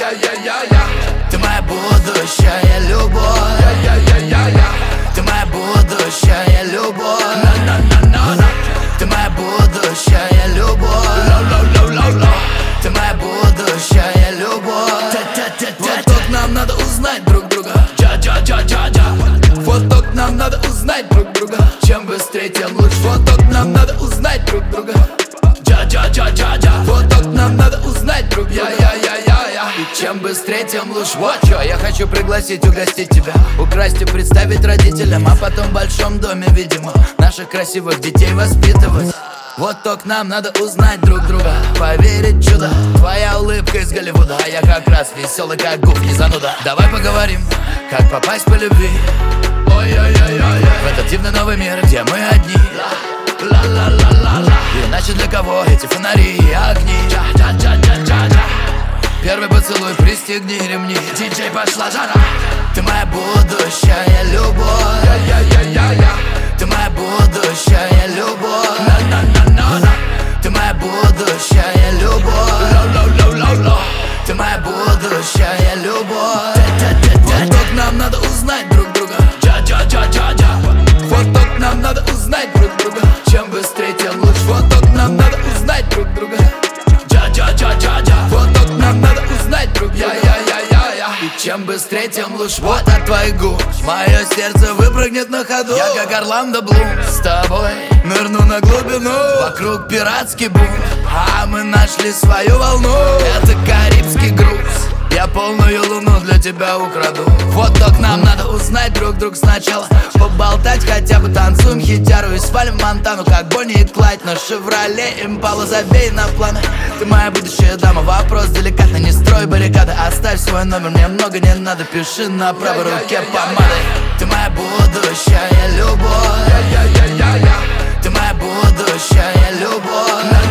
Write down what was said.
Ты моя будущая любовь. Ты моя будущая любовь. Ты моя будущая любовь. Ты моя будущая любовь. Вот только нам надо узнать друг друга. Вот только нам надо узнать друг друга. Чем быстрее, тем лучше. Вот только нам надо узнать друг друга. Вот только нам надо узнать друг друга. И чем быстрее, тем лучше. Вот чё, я хочу пригласить, угостить тебя, украсть и представить родителям, а потом в большом доме, видимо, наших красивых детей воспитывать. Вот только нам надо узнать друг друга, поверить в чудо. Твоя улыбка из Голливуда, а я как раз веселый, как гуф, не зануда. Давай поговорим, как попасть по любви в этот дивный новый мир, где мы одни. Иначе для кого эти фонари и огни? Первый поцелуй, пристегни ремни. Диджей, пошла жара. Ты моя будущая любовь. Ты моя будущая любовь. Ты моя будущая любовь. Ты моя будущая любовь. Вот только нам надо узнать друг друга. Вот только нам надо узнать друг друга. Чем быстрее, тем лучше. Вот только нам надо узнать друг друга. Вот только нам надо узнать друг друга. И чем быстрее, тем лучше. Вот от твоих губ мое сердце выпрыгнет на ходу. Я как Орландо Блум с тобой нырну на глубину. Вокруг пиратский бум, а мы нашли свою волну. Это карибский груз, я полную луну для тебя украду. Вот только нам надо узнать друг друга сначала. Поболтать хотя бы, танцуем хитяру и свалим в Монтану, как Бонни и Клайд. На Шевроле Импала, забей на планы. Ты моя будущая дама, вопрос деликатный. Не строй баррикады, оставь свой номер, мне много не надо. Пиши на правой руке помадой. Ты моя будущая любовь. Ты моя будущая любовь.